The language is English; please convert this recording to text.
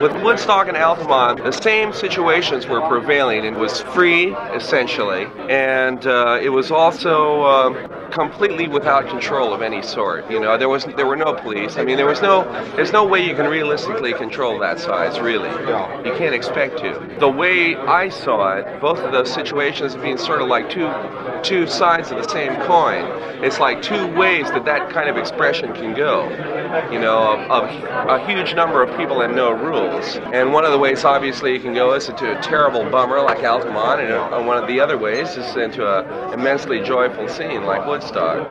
With Woodstock and Altamont, the same situations were prevailing. It was free, essentially, and it was also completely without control of any sort. You know, there were no police. I mean, there's no way you can realistically control that size, really. You can't expect to. The way I saw it, both of those situations being sort of like two sides of the same coin. It's like two ways that kind of expression can go. You know, of a huge number of people and no rules. And one of the ways, obviously, it can go is into a terrible bummer like Altamont, and one of the other ways is into an immensely joyful scene like Woodstock.